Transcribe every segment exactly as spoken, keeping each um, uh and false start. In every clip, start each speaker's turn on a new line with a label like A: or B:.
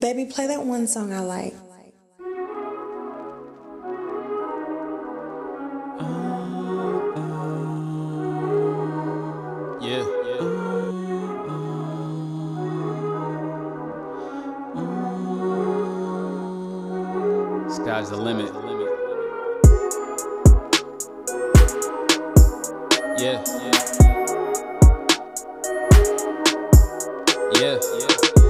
A: Baby, play that one song I like.
B: Yeah, yeah. Sky's the limit. Yeah, yeah. Yeah, yeah.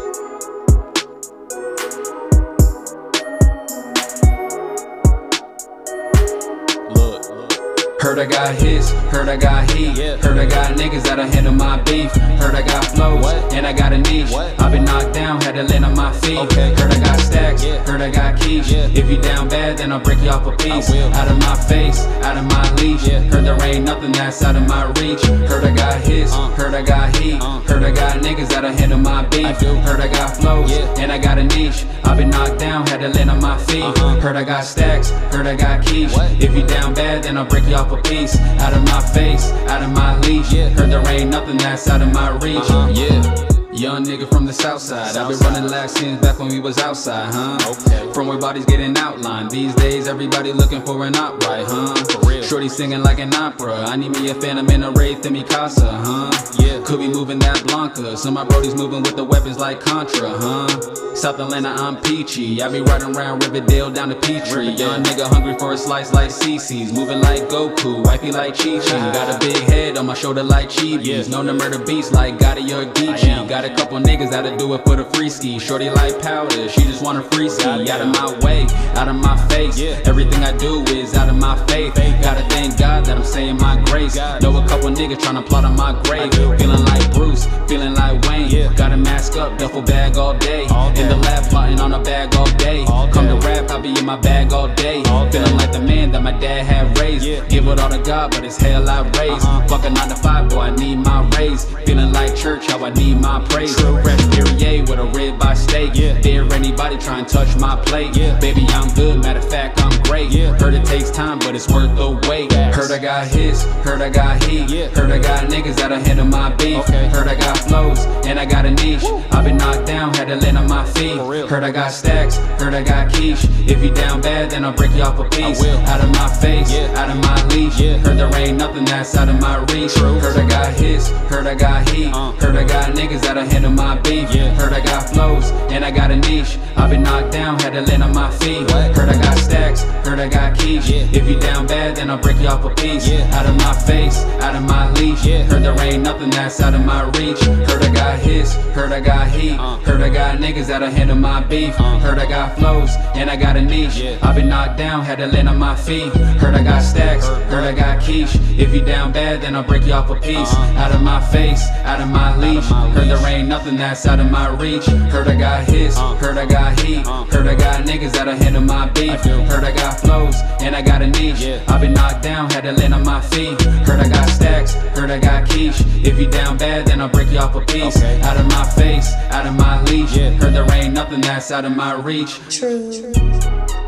B: Look, look.
C: Heard I got hits, heard I got heat,
B: Yeah.
C: heard I got niggas that'll handle my beef, heard I got flows,
B: What?
C: and I got a niche.
B: What?
C: I've been knocked down, had to land on my feet.
B: Okay.
C: Heard I got stacks,
B: Yeah.
C: heard I got keys.
B: Yeah.
C: If you down bad, then I'll break you off a piece.
B: I will.
C: Out of my face, out of my leash.
B: Yeah.
C: Heard there ain't nothing that's out of my reach. Heard I got hits,
B: Uh.
C: heard I got heat,
B: Uh.
C: heard I got niggas that'll handle my beef.
B: I do.
C: Heard I got flows,
B: Yeah.
C: and I got a niche. I've been knocked down, had to land on my feet.
B: Uh-huh.
C: Heard I got stacks, heard I got keys.
B: What?
C: If you down bad, then I'll break you off a piece. Out of my face, out of my leash.
B: Yeah.
C: Heard there ain't nothing that's out of my reach.
B: Uh-huh.
C: Yeah. Young nigga from the south side. I've been
B: South
C: running laps since back when we was outside, huh?
B: Okay.
C: From where bodies getting outlined. These days, everybody looking for an outright, huh?
B: For real.
C: Shorty singing like an opera. I need me a phantom in a Wraith in me casa, huh?
B: Yeah.
C: Could be moving that Blanca. Some of my brodies moving with the weapons like Contra, huh? South Atlanta, I'm peachy. I be riding around Riverdale down to Peachtree.
B: Riverdale.
C: Young nigga hungry for a slice like Cece's. Moving like Goku, wifey like Chi-Chi. Got a big head on my shoulder like Chibi's.
B: Yeah.
C: Known to murder beats like Gotti or
B: I
C: Geechee.
B: am.
C: Got a couple niggas that'll do it for the free ski. Shorty like powder, she just want a free ski.
B: Goddamn.
C: Out of my way, out of my face.
B: Yeah.
C: Everything I do is out of my faith. Gotta thank God that I'm saying my grace.
B: God.
C: Know a couple niggas tryna plot on my grave.
B: I do.
C: Feeling like Bruce, feeling like Wayne.
B: Yeah.
C: Gotta mask up, duffel bag all day.
B: All
C: In the
B: day.
C: lab plotting on a bag all day.
B: All
C: Come
B: day.
C: to rap, I be in my bag all day.
B: All day.
C: Feeling like the man that my dad had raised.
B: Yeah.
C: Give it all to God, but it's hell I raised.
B: Uh-huh.
C: Fuck a nine to five, boy, I need my raise. Feeling like church, how I need my praise.
B: True.
C: Fresh Perrier with a rib by steak.
B: Yeah.
C: Dare anybody try and touch my plate.
B: Yeah.
C: Baby, I'm good, matter of fact, I'm great.
B: Yeah.
C: Heard it takes time, but it's worth the wait.
B: Facts.
C: Heard I got hits, heard I got heat.
B: Yeah.
C: Heard I got niggas that'll handle my beef.
B: Okay.
C: Heard I got flows, and I got a niche. I've been knocked down, had to land on my feet.
B: For real.
C: Heard I got stacks, heard I got quiche. If you down bad, then I'll break you off a piece.
B: will.
C: Out of my face,
B: Yeah.
C: out of my leash.
B: Yeah.
C: Heard there ain't nothing that's out of my reach.
B: True.
C: Heard I got hits, heard I got heat.
B: Uh.
C: Heard I got niggas that'll handle my beef.
B: Yeah.
C: Heard I got flows, and I got a niche. I've been knocked down, had to land on my feet.
B: What?
C: Heard I got stacks, heard I got quiche.
B: Yeah.
C: If you down bad, then I'll break you off a piece.
B: Yeah.
C: Out of my face, out of my leash.
B: Yeah.
C: Heard there ain't nothing that's out of my reach. Heard I got hits, heard I got heat.
B: Uh.
C: Heard I got niggas that'll handle my beef.
B: Uh.
C: Heard I got flows, and I got a niche.
B: Yeah.
C: I've been knocked down, had to land on my feet. Heard I got stacks, heard I got quiche. If you down bad, then I'll break you off a piece.
B: Uh-huh.
C: Out of my face, out of my leash.
B: my
C: Heard
B: leash.
C: there ain't nothing that's out of my reach. Heard I got hits,
B: Uh.
C: heard I got heat.
B: Uh.
C: Heard I got niggas that'll handle my beef.
B: I do.
C: Heard I got flows, and I got a niche.
B: Yeah.
C: I've been knocked down, had to land on my feet. Heard I got stacks, heard I got quiche. If you down bad, then I'll break you off a piece.
B: Okay.
C: Out of my face, out of my leash.
B: Yeah.
C: Heard there ain't nothing that's out of my reach.
A: True.